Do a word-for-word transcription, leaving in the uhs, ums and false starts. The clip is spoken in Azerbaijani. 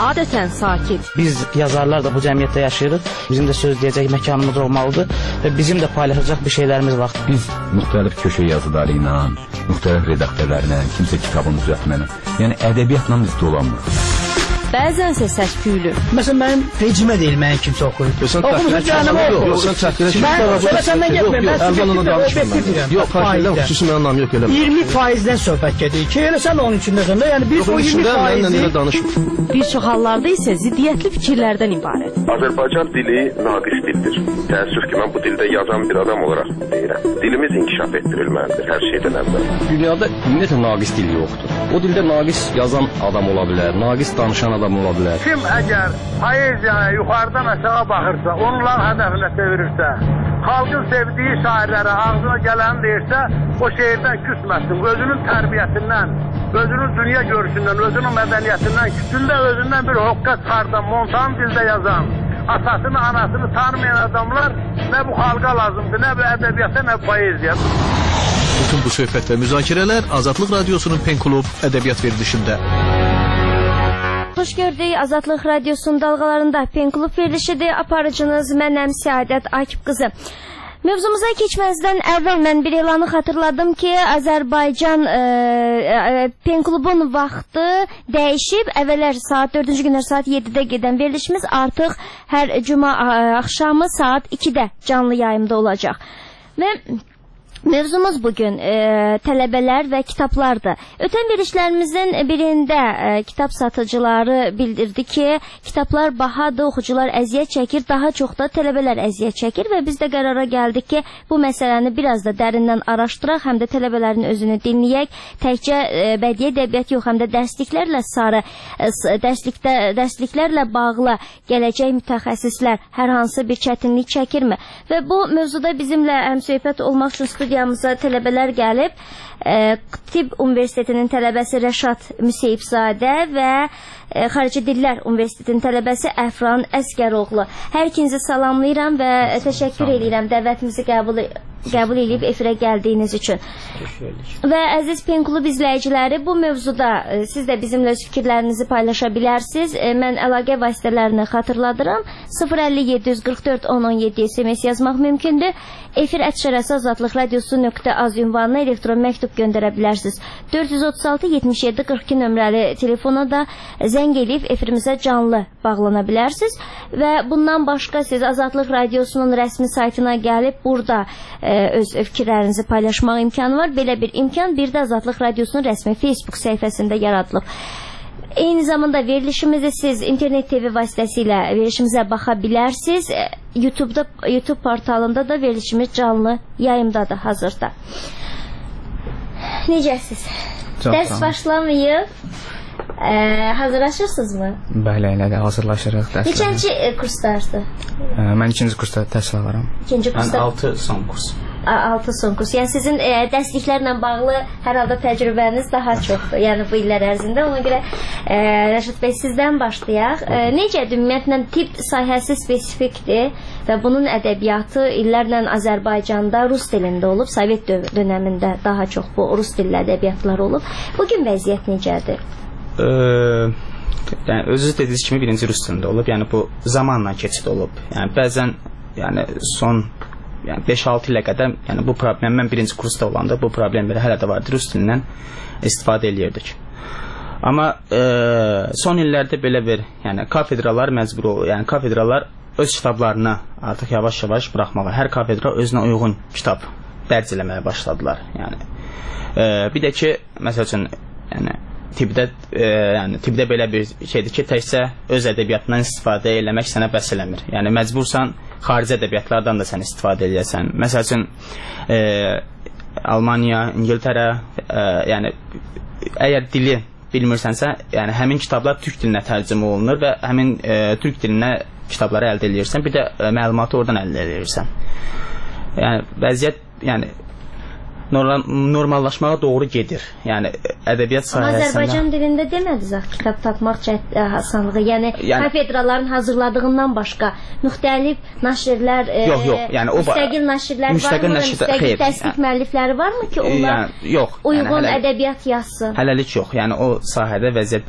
adətən sakit. Biz yazarlar da bu cəmiyyətdə yaşayırıq. Bizim də söz deyəcək məkanımız olmalıdır və bizim də paylaşacaq bir şeylərimiz var. Biz müxtəlif köşə yazıları ilə, müxtəlif redaktörlərlə, kimsə kitabını düzəltməklə, yəni ədəbiyyatla biz dolanmırıq. Bəzənsə səs-küylü. Məsələn, mənim rejimə deyil, mənim kimsə oxuyur. Oxumuşsun canım, oxu. Sən çəkdirə ki, mən səndən getməyim, mən subjektiv deyirəm. Yox, faizdən, xüsusi mənim anlam yox elə. iyirmi faizdən söhbət gedir ki, elə sən onun içindəsən də, yəni biz o iyirmi faizi... Bir çox hallarda isə ziddiyyətli fikirlərdən ibarət. Azərbaycan dili naqis dildir. Təəssüf ki, mən bu dildə yazan bir adam olaraq deyirəm. Dilimiz inkişaf etdirilməlidir hər şeydən əvvəl. Dünyada ümumiyyətlə naqis dil yoxdur. O dildə naqis yazan adam ola bilər, naqis danışan adam ola bilər. Kim əgər poeziyaya yuxarıdan aşağı baxırsa, onların hədəfinə çevirirsə, xalqın sevdiyi şairlərə ağzına gələni deyirsə, o şeirdən küsməsin. Özünün tərbiyəsindən, özünün dünya görüşündən, özünün mədəniyyətindən, kütündə özündən bir hoqqa çıxardan, montan dildə yazan, atasını, anasını tanımayan adamlar nə bu xalqa lazımdır, nə bu ədəbiyyata, nə poeziya. Bütün bu söhbət və müzakirələr Azadlıq Radiosunun Pen Klub ədəbiyyat verilişində. Xoş gördük, Azadlıq Radiosunun dalğalarında Pen Klub verilişidir. Aparıcınız mənəm Səadət Akif qızı. Mövzumuza keçməzdən əvvəl mən bir elanı xatırladım ki, Azərbaycan e, e, Pen Klubun vaxtı dəyişib. Əvvəllər saat dördüncü günlər saat yeddidə gedən verilişimiz artıq hər cuma axşamı saat ikidə canlı yayımda olacaq. Və mövzumuz bugün e, tələbələr və kitablardır. Ötən verilişlərimizin birində e, kitab satıcıları bildirdi ki, kitablar bahadır, oxucular əziyyət çəkir, daha çox da tələbələr əziyyət çəkir və biz də qərara gəldik ki, bu məsələni biraz da dərindən araşdıraq, həm də tələbələrin özünü dinləyək, təkcə e, bədii ədəbiyyat yox, həm də dərsliklərlə sarı, e, dərslikdə, dərsliklərlə bağlı gələcək mütəxəssislər hər hansı bir çətinlik çəkirmi? Və bu mövzuda bizimlə həmsöhbət olmaq üçün studiya Studiyamıza tələbələr gəlib. E, Tibb Universitetinin tələbəsi Rəşad Müseyibzadə və e, Xarici Dillər Universitetinin tələbəsi Əfran Əsgəroğlu. Hər ikinizi salamlayıram və təşəkkür edirəm dəvətimizi qəbul, qəbul edib efirə gəldiyiniz üçün. Və əziz Pen Klub izləyiciləri, bu mövzuda e, siz də bizimlə öz fikirlərinizi paylaşa bilərsiniz. E, mən əlaqə vasitələrini xatırladıram. sıfır əlli yeddi yüz qırx dörd on on yeddi S M S yazmaq mümkündür. Efir ətşərəsi Azadlıq Radiosu nöqtə az ünvanına elektron məktub göndərə bilərsiniz. dörd yüz otuz altı yetmiş yeddi qırx iki nömrəli telefona da zəng edib efirimizə canlı bağlana bilərsiniz. Və bundan başqa siz Azadlıq Radiosunun rəsmi saytına gəlib burada e, öz fikirlərinizi paylaşmaq imkanı var. Belə bir imkan bir də Azadlıq Radiosunun rəsmi Facebook səhifəsində yaradılıb. Eyni zamanda verilişimizi siz internet T V vasitəsilə verilişimizə baxa bilərsiniz. YouTube'da, YouTube portalında da verilişimiz canlı yayımdadır hazırda. Necəsiz? Dərs başlamayıb. Ee, hazırlaşırsınız mı? Bəli, elə də hazırlaşırıq dərslərə. Neçənci e, kursdarsınız? Ee, mən ikinci kursda təhsil alıram. İkinci kursda? Mən altı son kurs. altı son kurs. Yəni sizin e, dərsliklərlə bağlı hər halda təcrübəniz daha çoxdur. Yəni bu illər ərzində. Ona görə e, Rəşad bəy sizdən başlayaq. E, necədir? Ümumiyyətlə tibb sahəsi spesifikdir və bunun ədəbiyyatı illərlə Azərbaycanda rus dilində olub. Sovet dönəmində daha çox bu rus dilli ədəbiyyatlar olub. Bugün vəziyyət necədir? Ee, yəni özünüz dediyiniz kimi birinci rus dilində olub. Yəni bu zamanla keçid olub. Yəni bəzən yəni son yəni beş altı ilə qədər yəni bu problem mən birinci kursda olanda bu problemlər hələ də vardı. Rus dilindən istifadə eləyirdik. Amma e, son illərdə belə bir yəni kafedralar məcbur olur. Yəni kafedralar öz kitablarını artıq yavaş-yavaş buraxmağa, hər kafedra özünə uyğun kitab dərc eləməyə başladılar. Yəni e, bir də ki məsəl üçün yəni tibbdə e, yəni tibbdə belə bir şeydir ki, təkcə öz ədəbiyyatından istifadə eləmək sənə bəs eləmir. Yəni məcbursan xarici ədəbiyyatlardan da sən istifadə eləyəsən. Məsəl üçün e, Almaniya, İngiltərə, e, yəni əgər dili bilmirsənsə, yəni həmin kitablar türk dilinə tərcümə olunur və həmin e, türk dilinə kitabları əldə edirsən, bir də e, məlumatı oradan əldə edirsən. Yəni vəziyyət yəni normallaşmağa doğru gedir. Yəni ədəbiyyat sahəsində. Amma Azərbaycan dilində demədiniz axı kitab tapmaq asanlığı. Yəni, yəni kafedraların hazırladığından başqa müxtəlif nəşrlər, yox, yox, yəni o müstəqil nəşrlər müstəqil varmı? Nəşrdə, müstəqil təsdiq müəllifləri varmı ki, onlar yəni, yox, uyğun yəni, hələ, ədəbiyyat yazsın? Hələlik yox. Yəni o sahədə vəziyyət